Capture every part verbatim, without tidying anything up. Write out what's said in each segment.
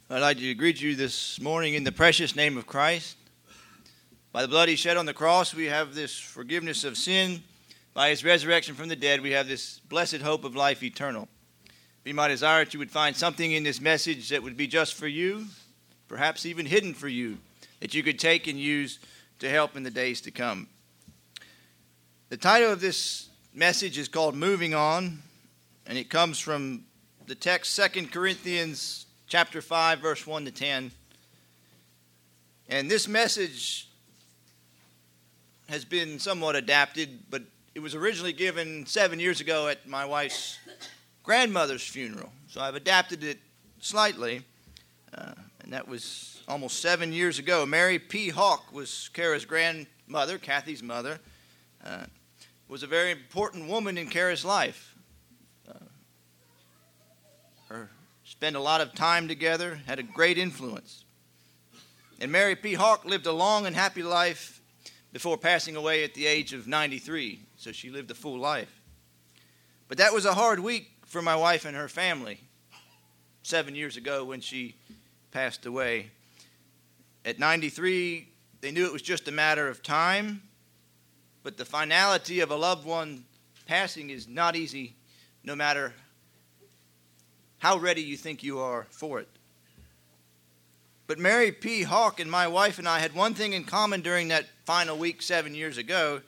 I'd like to greet you this morning in the precious name of Christ. By the blood he shed on the cross, we have this forgiveness of sin. By his resurrection from the dead, we have this blessed hope of life eternal. Be my desire that you would find something in this message that would be just for you, perhaps even hidden for you, that you could take and use to help in the days to come. The title of this message is called Moving On, and it comes from the text Second Corinthians chapter five, verse one to ten. And this message has been somewhat adapted, but it was originally given seven years ago at my wife's grandmother's funeral. So I've adapted it slightly, uh, and that was almost seven years ago. Mary P. Hawk was Kara's grandmother, Kathy's mother. Uh, was a very important woman in Kara's life. Uh, her spent a lot of time together, had a great influence. And Mary P. Hawk lived a long and happy life before passing away at the age of ninety-three. So she lived a full life. But that was a hard week for my wife and her family seven years ago when she passed away. At ninety-three, they knew it was just a matter of time. But the finality of a loved one passing is not easy, no matter how ready you think you are for it. But Mary P. Hawk and my wife and I had one thing in common during that final week seven years ago.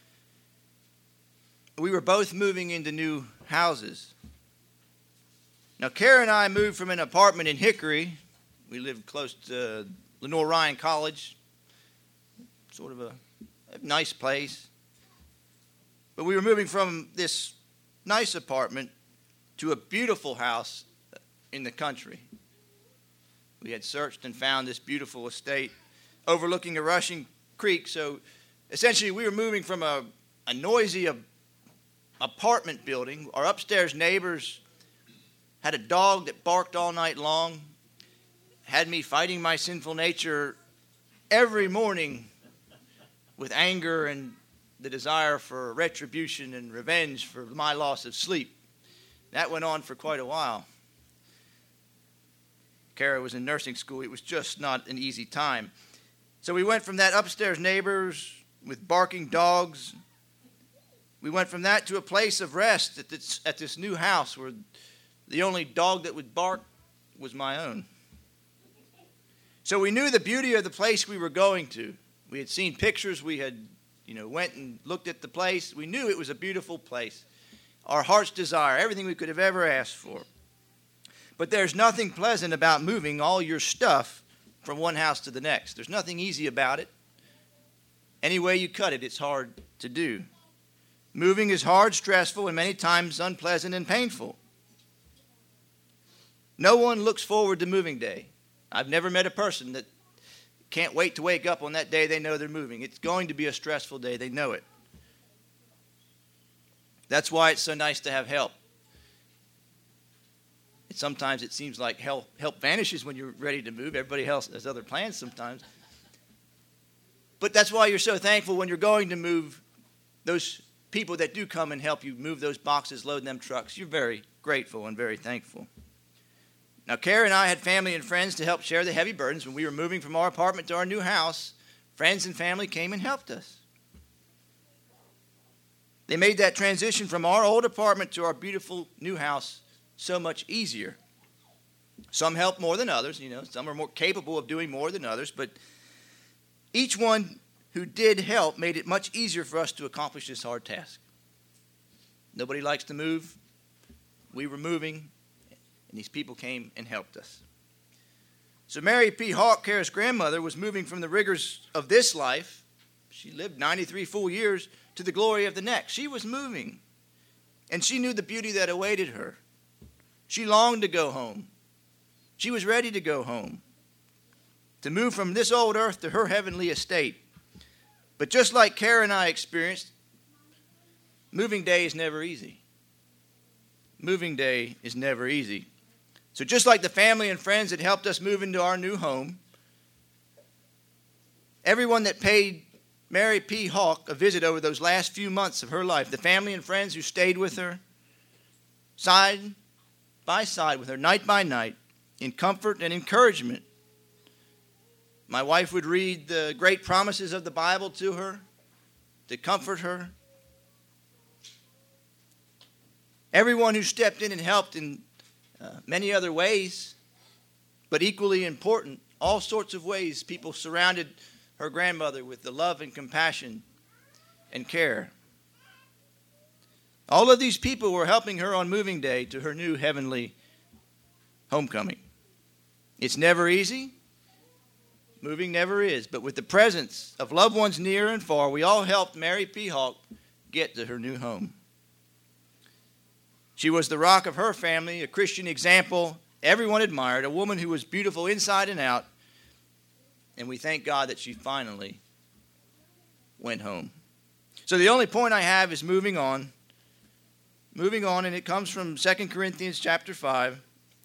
We were both moving into new houses. Now, Kara and I moved from an apartment in Hickory. We lived close to Lenore Ryan College, sort of a, a nice place. But we were moving from this nice apartment to a beautiful house in the country. We had searched and found this beautiful estate overlooking a rushing creek. So essentially we were moving from a, a noisy a, apartment building. Our upstairs neighbors had a dog that barked all night long, had me fighting my sinful nature every morning with anger and the desire for retribution and revenge for my loss of sleep. That went on for quite a while. Kara was in nursing school. It was just not an easy time. So we went from that upstairs neighbors with barking dogs. We went from that to a place of rest at this, at this new house where the only dog that would bark was my own. So we knew the beauty of the place we were going to. We had seen pictures. We had, you know, went and looked at the place. We knew it was a beautiful place. Our heart's desire, everything we could have ever asked for. But there's nothing pleasant about moving all your stuff from one house to the next. There's nothing easy about it. Any way you cut it, it's hard to do. Moving is hard, stressful, and many times unpleasant and painful. No one looks forward to moving day. I've never met a person that can't wait to wake up on that day they know they're moving. It's going to be a stressful day. They know it. That's why it's so nice to have help. It, sometimes it seems like help, help vanishes when you're ready to move. Everybody else has other plans sometimes. But that's why you're so thankful when you're going to move. Those people that do come and help you move those boxes, load them trucks, you're very grateful and very thankful. Now, Kara and I had family and friends to help share the heavy burdens. When we were moving from our apartment to our new house, friends and family came and helped us. They made that transition from our old apartment to our beautiful new house so much easier. Some helped more than others, you know. Some are more capable of doing more than others, but each one who did help made it much easier for us to accomplish this hard task. Nobody likes to move. We were moving. And these people came and helped us. So Mary P. Hawk, Kara's grandmother, was moving from the rigors of this life. She lived ninety-three full years to the glory of the next. She was moving. And she knew the beauty that awaited her. She longed to go home. She was ready to go home. To move from this old earth to her heavenly estate. But just like Kara and I experienced, moving day is never easy. Moving day is never easy. So just like the family and friends that helped us move into our new home, everyone that paid Mary P. Hawk a visit over those last few months of her life, the family and friends who stayed with her, side by side with her, night by night, in comfort and encouragement. My wife would read the great promises of the Bible to her to comfort her. Everyone who stepped in and helped in uh, many other ways, but equally important, all sorts of ways, people surrounded her grandmother with the love and compassion and care. All of these people were helping her on moving day to her new heavenly homecoming. It's never easy. Moving never is. But with the presence of loved ones near and far, we all helped Mary P. Hawk get to her new home. She was the rock of her family, a Christian example everyone admired, a woman who was beautiful inside and out. And we thank God that she finally went home. So the only point I have is moving on. Moving on, and it comes from Second Corinthians chapter five.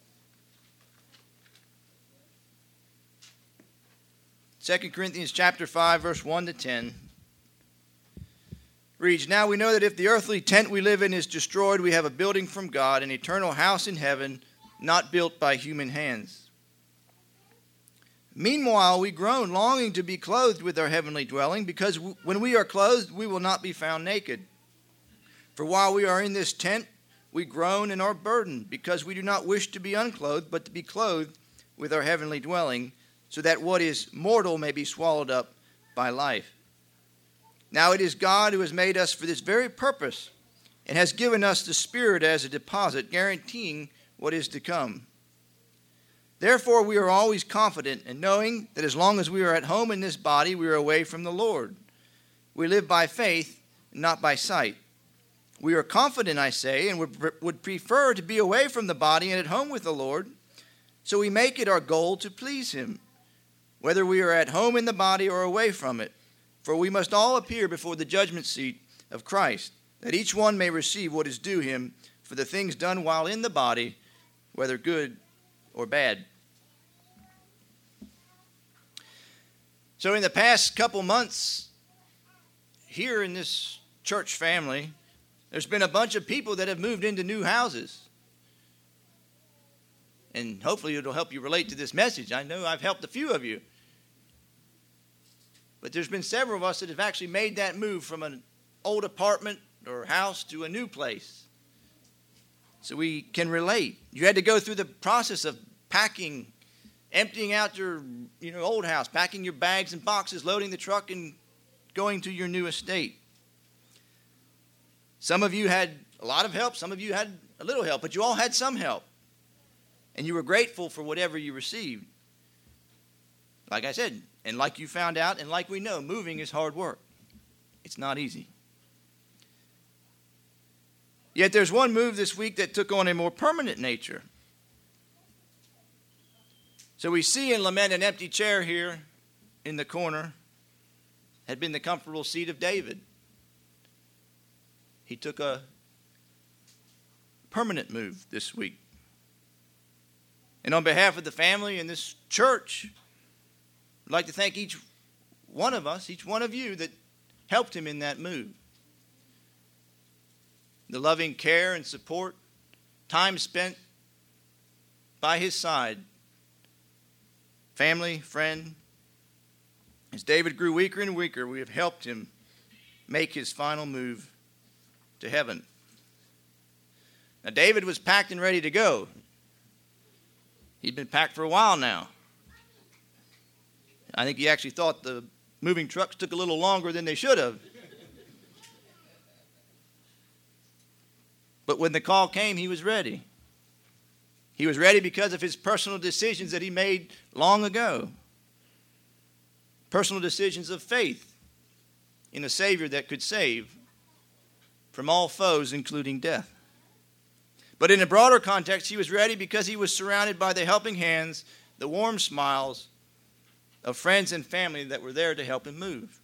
Second Corinthians chapter five, verse one to ten. Reads, "Now we know that if the earthly tent we live in is destroyed, we have a building from God, an eternal house in heaven, not built by human hands. Meanwhile, we groan, longing to be clothed with our heavenly dwelling, because w- when we are clothed, we will not be found naked. For while we are in this tent, we groan and are burdened, because we do not wish to be unclothed, but to be clothed with our heavenly dwelling, so that what is mortal may be swallowed up by life. Now it is God who has made us for this very purpose, and has given us the Spirit as a deposit, guaranteeing what is to come. Therefore we are always confident in knowing that as long as we are at home in this body, we are away from the Lord. We live by faith, not by sight. We are confident, I say, and would, would prefer to be away from the body and at home with the Lord. So we make it our goal to please him, whether we are at home in the body or away from it. For we must all appear before the judgment seat of Christ, that each one may receive what is due him for the things done while in the body, whether good or bad." So in the past couple months, here in this church family, there's been a bunch of people that have moved into new houses. And hopefully it'll help you relate to this message. I know I've helped a few of you. But there's been several of us that have actually made that move from an old apartment or house to a new place. So we can relate. You had to go through the process of packing, emptying out your you know, old house, packing your bags and boxes, loading the truck, and going to your new estate. Some of you had a lot of help. Some of you had a little help, but you all had some help. And you were grateful for whatever you received. Like I said, and like you found out, and like we know, moving is hard work. It's not easy. Yet there's one move this week that took on a more permanent nature. So we see and lament an empty chair here in the corner had been the comfortable seat of David. He took a permanent move this week. And on behalf of the family and this church, I'd like to thank each one of us, each one of you that helped him in that move. The loving care and support, time spent by his side, family, friend. As David grew weaker and weaker, we have helped him make his final move to heaven. Now, David was packed and ready to go. He'd been packed for a while now. I think he actually thought the moving trucks took a little longer than they should have. But when the call came, he was ready. He was ready because of his personal decisions that he made long ago. Personal decisions of faith in a Savior that could save from all foes, including death. But in a broader context, he was ready because he was surrounded by the helping hands, the warm smiles of friends and family that were there to help him move.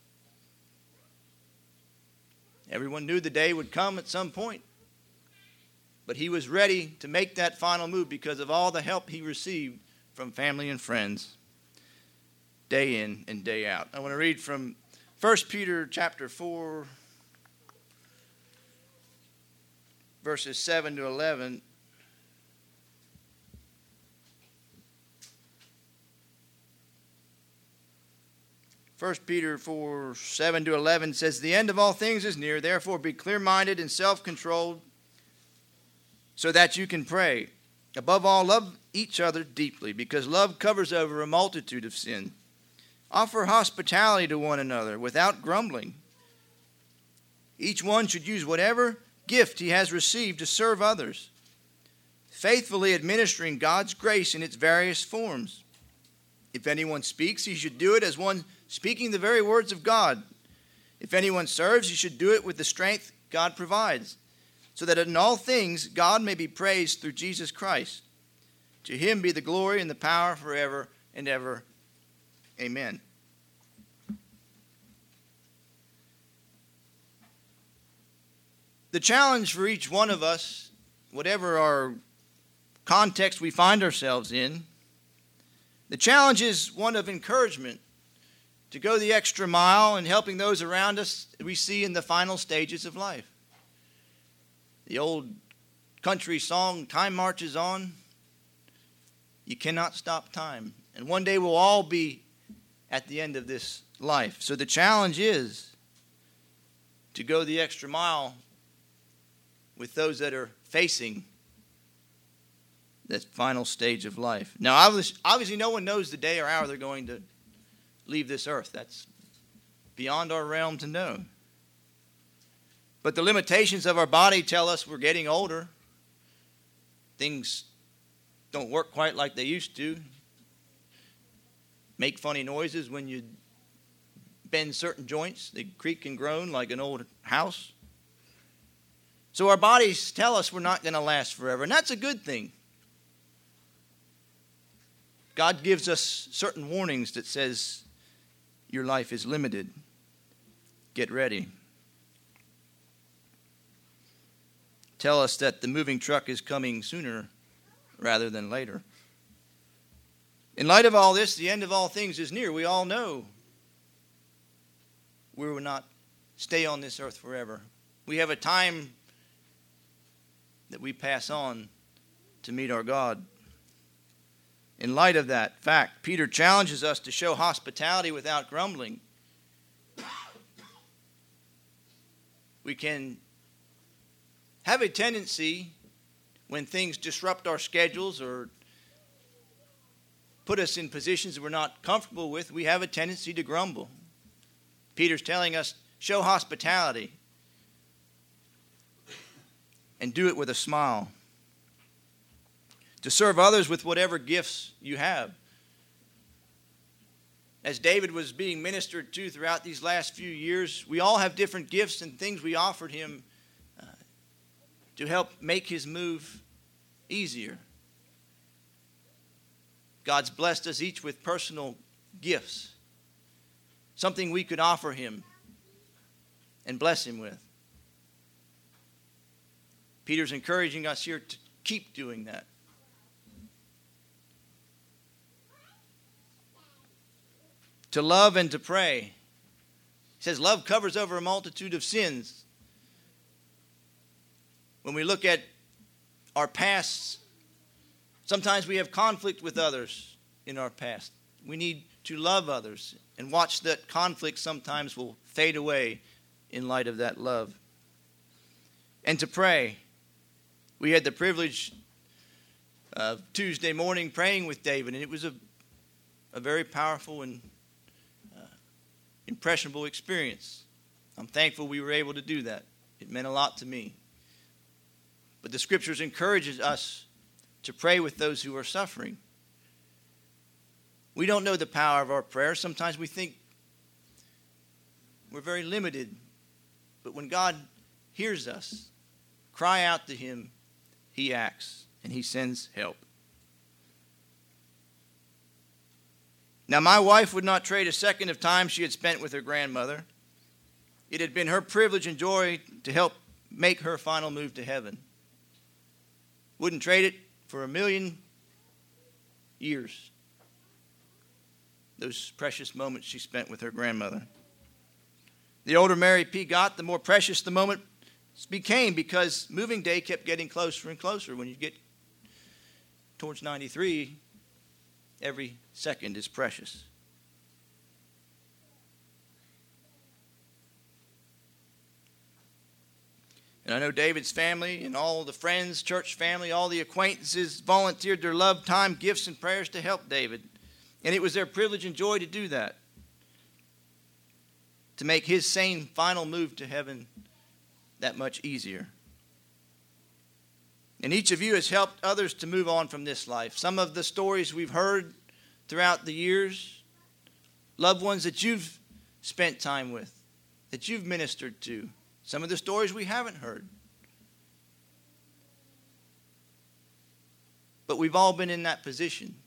Everyone knew the day would come at some point, but he was ready to make that final move because of all the help he received from family and friends day in and day out. I want to read from First Peter chapter four, verses seven to eleven. First Peter four, seven to eleven says, "The end of all things is near. Therefore be clear-minded and self-controlled so that you can pray. Above all, love each other deeply, because love covers over a multitude of sin. Offer hospitality to one another without grumbling. Each one should use whatever gift he has received to serve others, faithfully administering God's grace in its various forms. If anyone speaks, he should do it as one speaking the very words of God. If anyone serves, he should do it with the strength God provides, so that in all things God may be praised through Jesus Christ. To him be the glory and the power forever and ever. Amen." The challenge for each one of us, whatever our context we find ourselves in, the challenge is one of encouragement to go the extra mile in helping those around us we see in the final stages of life. The old country song, "Time marches on." You cannot stop time. And one day we'll all be at the end of this life. So the challenge is to go the extra mile with those that are facing that final stage of life. Now, obviously, no one knows the day or hour they're going to leave this earth. That's beyond our realm to know. But the limitations of our body tell us we're getting older. Things don't work quite like they used to. Make funny noises when you bend certain joints. They creak and groan like an old house. So our bodies tell us we're not going to last forever, and that's a good thing. God gives us certain warnings that says your life is limited. Get ready. Tell us that the moving truck is coming sooner rather than later. In light of all this, the end of all things is near. We all know we will not stay on this earth forever. We have a time that we pass on to meet our God. In light of that fact, Peter challenges us to show hospitality without grumbling. We can have a tendency, when things disrupt our schedules or put us in positions that we're not comfortable with, we have a tendency to grumble. Peter's telling us, show hospitality and do it with a smile. To serve others with whatever gifts you have. As David was being ministered to throughout these last few years, we all have different gifts and things we offered him uh, to help make his move easier. God's blessed us each with personal gifts, something we could offer him and bless him with. Peter's encouraging us here to keep doing that. To love and to pray. He says love covers over a multitude of sins. When we look at our pasts, sometimes we have conflict with others in our past. We need to love others and watch that conflict sometimes will fade away in light of that love. And to pray. We had the privilege of Tuesday morning praying with David, and it was a, a very powerful and uh, impressionable experience. I'm thankful we were able to do that. It meant a lot to me. But the Scriptures encourages us to pray with those who are suffering. We don't know the power of our prayers. Sometimes we think we're very limited. But when God hears us, cry out to him, he acts, and he sends help. Now, my wife would not trade a second of time she had spent with her grandmother. It had been her privilege and joy to help make her final move to heaven. Wouldn't trade it for a million years. Those precious moments she spent with her grandmother. The older Mary P. got, the more precious the moment became, because moving day kept getting closer and closer. When you get towards ninety-three, every second is precious. And I know David's family and all the friends, church family, all the acquaintances volunteered their love, time, gifts, and prayers to help David. And it was their privilege and joy to do that, to make his sane final move to heaven that much easier. And each of you has helped others to move on from this life. Some of the stories we've heard throughout the years, loved ones that you've spent time with, that you've ministered to. Some of the stories we haven't heard. But we've all been in that position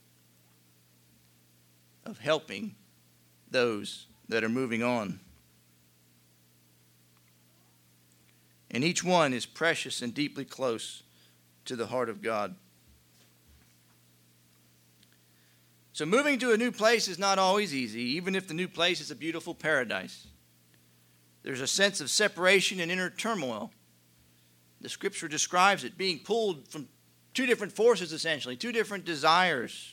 of helping those that are moving on. And each one is precious and deeply close to the heart of God. So moving to a new place is not always easy, even if the new place is a beautiful paradise. There's a sense of separation and inner turmoil. The scripture describes it being pulled from two different forces, essentially, two different desires.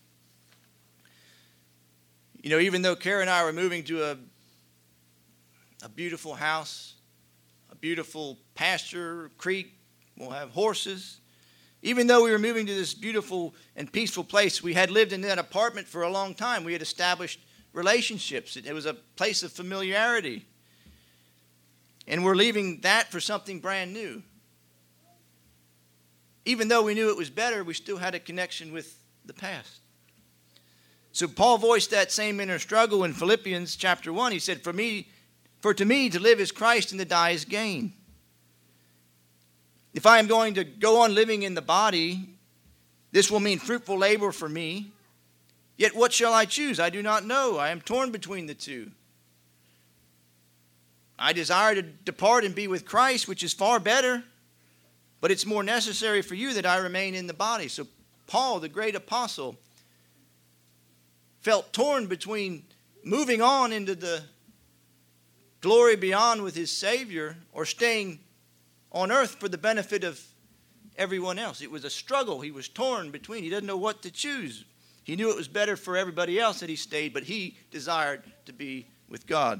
You know, even though Kara and I were moving to a, a beautiful house, a beautiful pasture, creek, we'll have horses. Even though we were moving to this beautiful and peaceful place, we had lived in that apartment for a long time. We had established relationships. It, it was a place of familiarity. And we're leaving that for something brand new. Even though we knew it was better, we still had a connection with the past. So Paul voiced that same inner struggle in Philippians chapter one. He said, For me, for to me to live is Christ and to die is gain. If I am going to go on living in the body, this will mean fruitful labor for me. Yet what shall I choose? I do not know. I am torn between the two. I desire to depart and be with Christ, which is far better, but it's more necessary for you that I remain in the body. So Paul, the great apostle, felt torn between moving on into the glory beyond with his Savior or staying on earth for the benefit of everyone else. It was a struggle. He was torn between. He didn't know what to choose. He knew it was better for everybody else that he stayed, but he desired to be with God.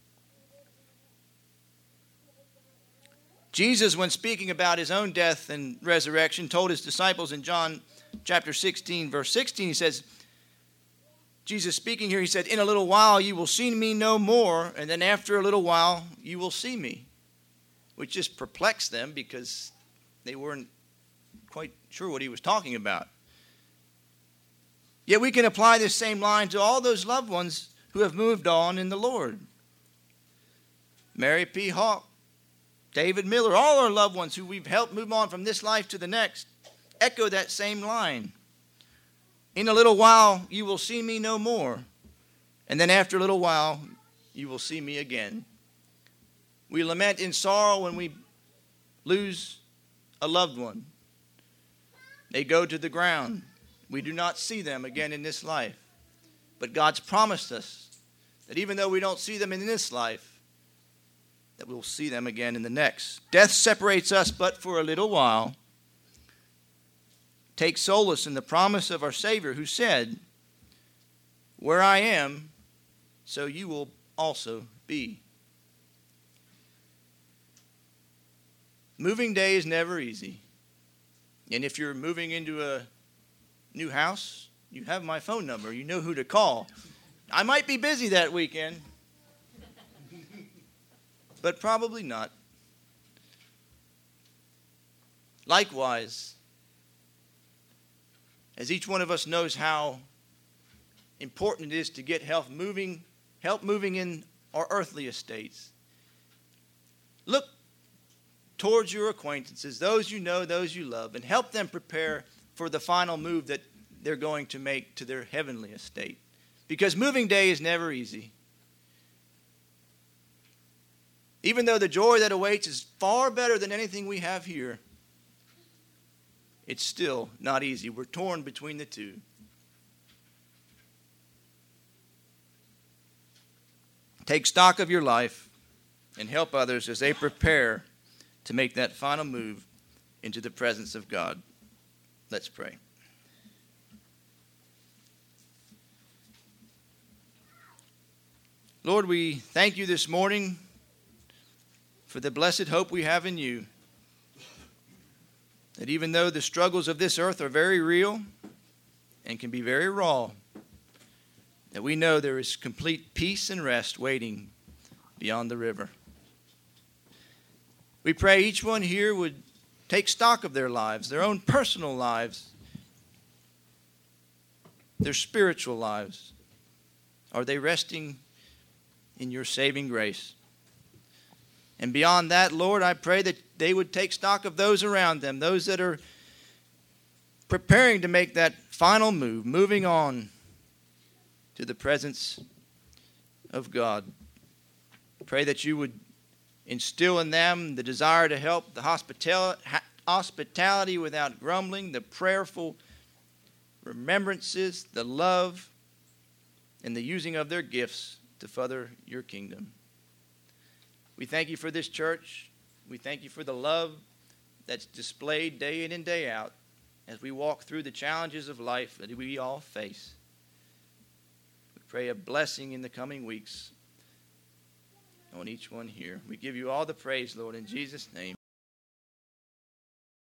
Jesus, when speaking about his own death and resurrection, told his disciples in John chapter sixteen, verse sixteen, he says, Jesus speaking here, he said, In a little while you will see me no more, and then after a little while you will see me. Which just perplexed them because they weren't quite sure what he was talking about. Yet we can apply this same line to all those loved ones who have moved on in the Lord. Mary P. Hawk, David Miller, all our loved ones who we've helped move on from this life to the next, echo that same line. In a little while, you will see me no more. And then after a little while, you will see me again. We lament in sorrow when we lose a loved one. They go to the ground. We do not see them again in this life. But God's promised us that even though we don't see them in this life, that we'll see them again in the next. Death separates us but for a little while. Take solace in the promise of our Savior who said, Where I am, so you will also be. Moving day is never easy. And if you're moving into a new house, you have my phone number. You know who to call. I might be busy that weekend. But probably not. Likewise, as each one of us knows how important it is to get help moving, help moving in our earthly estates, look towards your acquaintances, those you know, those you love, and help them prepare for the final move that they're going to make to their heavenly estate. Because moving day is never easy. Even though the joy that awaits is far better than anything we have here, it's still not easy. We're torn between the two. Take stock of your life and help others as they prepare to make that final move into the presence of God. Let's pray. Lord, we thank you this morning for the blessed hope we have in you. that even though the struggles of this earth are very real and can be very raw, that we know there is complete peace and rest waiting beyond the river. We pray each one here would take stock of their lives, their own personal lives, their spiritual lives. Are they resting in your saving grace? And beyond that, Lord, I pray that they would take stock of those around them, those that are preparing to make that final move, moving on to the presence of God. Pray that you would instill in them the desire to help, the hospital- hospitality without grumbling, the prayerful remembrances, the love, and the using of their gifts to further your kingdom. We thank you for this church. We thank you for the love that's displayed day in and day out as we walk through the challenges of life that we all face. We pray a blessing in the coming weeks on each one here. We give you all the praise, Lord, in Jesus' name.